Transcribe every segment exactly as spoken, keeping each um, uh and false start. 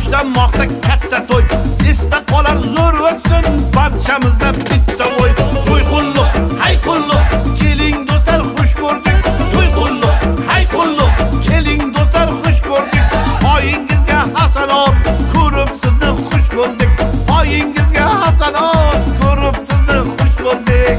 boshlanmoqda katta to'y. Esda qolar zo'r o'tsin barchamizda bitta o'y. To'y qulluq, hay qulluq, keling do'stlar xush ko'rdik. To'y qulluq, hay qulluq, keling do'stlar xush ko'rdik. Oyingizga hasanot, ko'rib sizni xush bo'ldik. Oyingizga hasanot, ko'rib sizni xush bo'ldik.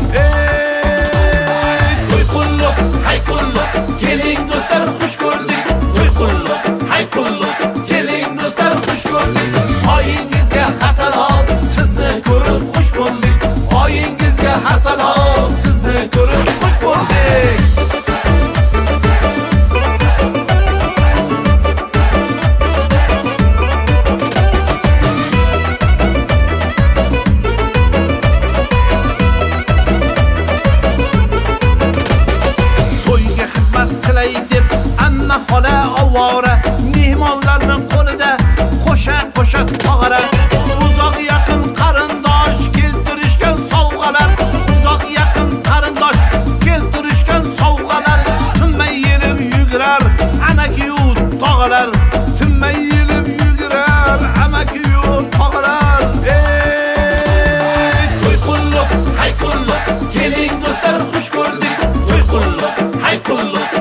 To'y qulluq, hay qulluq, keling do'stlar xush ko'rdik. To'y qulluq, hay qulluq, keling do'stlar xush ko'rdik. Oyingizga hasanot, sizni ko'rib xush bo'ldik. Oyingizga hasanot, sizni ko'rib xush bo'ldik. To'yga xizmat qilay deb amma xola ovora, mehmonlarni qo'lida qo'sha-qo'sha tog'ara. Uzoq yaqin qarindosh keltirishgan sovg'alar, uzoq yaqin qarindosh keltirishgan sovg'alar. Tinmay yelib yugurar amaki-yu tog'alar, tinmay yelib yugurar amaki-yu tog'alar. Ey to'y qulluq, hay qulluq, keling do'stlar xush ko'rdik. To'y qulluq, hay qulluq,